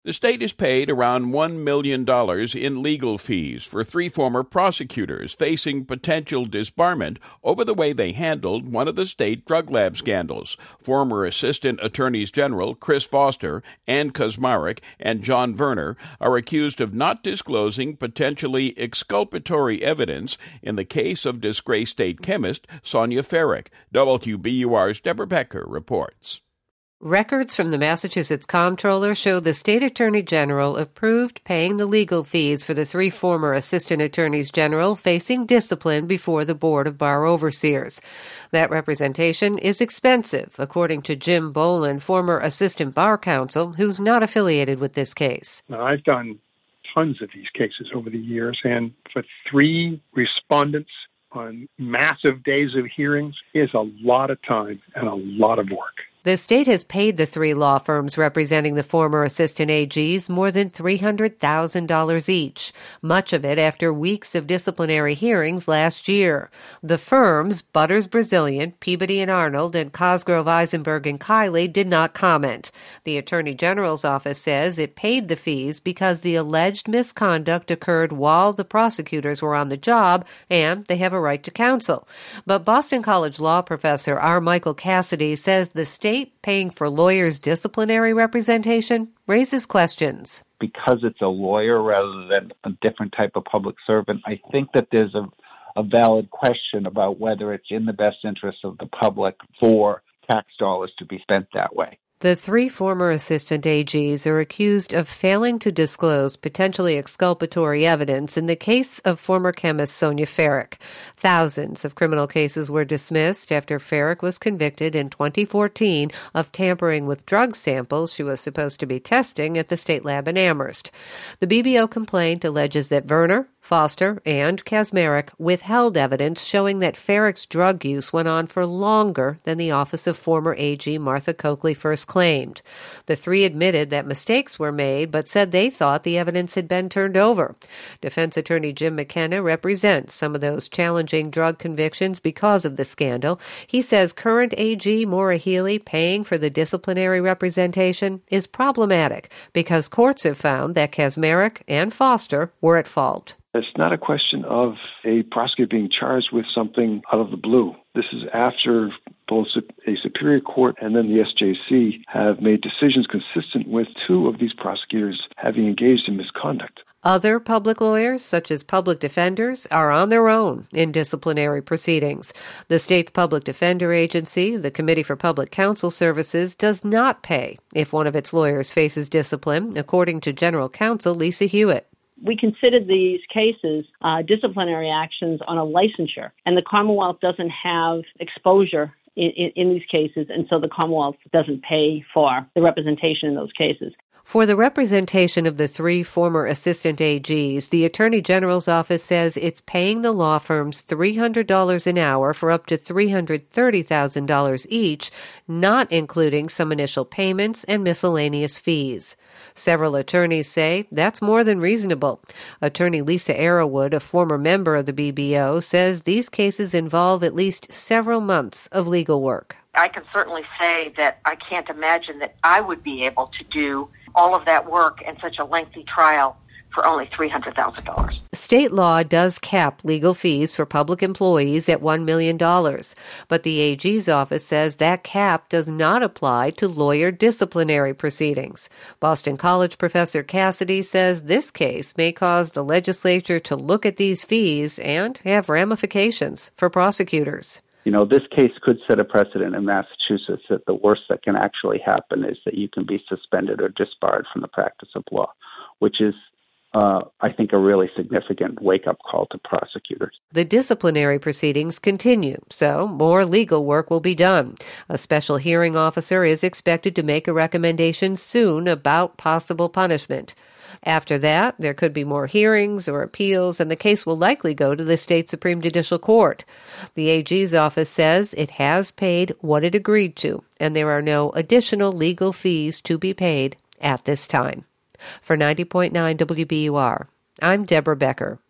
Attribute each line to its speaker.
Speaker 1: The state has paid around $1 million in legal fees for three former prosecutors facing potential disbarment over the way they handled one of the state drug lab scandals. Former Assistant Attorneys General Chris Foster, Ann Kaczmarek, and John Verner are accused of not disclosing potentially exculpatory evidence in the case of disgraced state chemist Sonia Ferrick. WBUR's Deborah Becker reports.
Speaker 2: Records from the Massachusetts Comptroller show the state attorney general approved paying the legal fees for the three former assistant attorneys general facing discipline before the Board of Bar Overseers. That representation is expensive, according to Jim Boland, former assistant bar counsel, who's not affiliated with this case.
Speaker 3: Now, I've done tons of these cases over the years, and for three respondents on massive days of hearings is a lot of time and a lot of work.
Speaker 2: The state has paid the three law firms representing the former assistant AGs more than $300,000 each, much of it after weeks of disciplinary hearings last year. The firms, Butters Brazilian, Peabody and Arnold, and Cosgrove, Eisenberg and Kiley, did not comment. The Attorney General's office says it paid the fees because the alleged misconduct occurred while the prosecutors were on the job and they have a right to counsel. But Boston College law professor R. Michael Cassidy says the state paying for lawyers' disciplinary representation raises questions.
Speaker 4: Because it's a lawyer rather than a different type of public servant, I think that there's a valid question about whether it's in the best interest of the public for tax dollars to be spent that way.
Speaker 2: The three former assistant AGs are accused of failing to disclose potentially exculpatory evidence in the case of former chemist Sonia Ferrick. Thousands of criminal cases were dismissed after Ferrick was convicted in 2014 of tampering with drug samples she was supposed to be testing at the state lab in Amherst. The BBO complaint alleges that Verner, Foster, and Kaczmarek withheld evidence showing that Ferrick's drug use went on for longer than the office of former AG Martha Coakley first claimed. The three admitted that mistakes were made, but said they thought the evidence had been turned over. Defense attorney Jim McKenna represents some of those challenging drug convictions because of the scandal. He says current AG Maura Healey paying for the disciplinary representation is problematic because courts have found that Kaczmarek and Foster were at fault.
Speaker 5: It's not a question of a prosecutor being charged with something out of the blue. This is after both a superior court and then the SJC have made decisions consistent with two of these prosecutors having engaged in misconduct.
Speaker 2: Other public lawyers, such as public defenders, are on their own in disciplinary proceedings. The state's public defender agency, the Committee for Public Counsel Services, does not pay if one of its lawyers faces discipline, according to General Counsel Lisa Hewitt.
Speaker 6: We considered these cases disciplinary actions on a licensure, and the Commonwealth doesn't have exposure in these cases, and so the Commonwealth doesn't pay for the representation in those cases.
Speaker 2: For the representation of the three former assistant AGs, the Attorney General's office says it's paying the law firms $300 an hour for up to $330,000 each, not including some initial payments and miscellaneous fees. Several attorneys say that's more than reasonable. Attorney Lisa Arrowwood, a former member of the BBO, says these cases involve at least several months of legal work.
Speaker 7: I can certainly say that I can't imagine that I would be able to do all of that work and such a lengthy trial for only $300,000.
Speaker 2: State law does cap legal fees for public employees at $1 million, but the AG's office says that cap does not apply to lawyer disciplinary proceedings. Boston College professor Cassidy says this case may cause the legislature to look at these fees and have ramifications for prosecutors.
Speaker 4: You know, this case could set a precedent in Massachusetts that the worst that can actually happen is that you can be suspended or disbarred from the practice of law, which is, I think, a really significant wake-up call to prosecutors.
Speaker 2: The disciplinary proceedings continue, so more legal work will be done. A special hearing officer is expected to make a recommendation soon about possible punishment. After that, there could be more hearings or appeals, and the case will likely go to the state Supreme Judicial Court. The AG's office says it has paid what it agreed to, and there are no additional legal fees to be paid at this time. For 90.9 WBUR, I'm Deborah Becker.